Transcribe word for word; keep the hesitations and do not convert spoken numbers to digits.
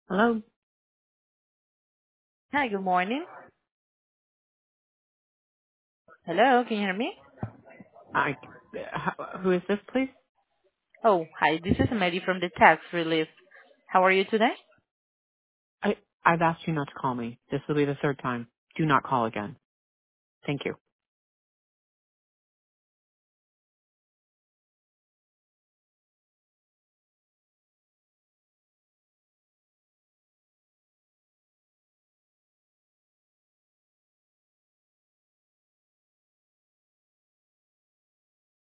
Hello. Hi, good morning. Hello, can you hear me? I, who is this, please? Oh, hi, this is Mary from the tax relief. How are you today? I, I've asked you not to call me. This will be the third time. Do not call again. Thank you.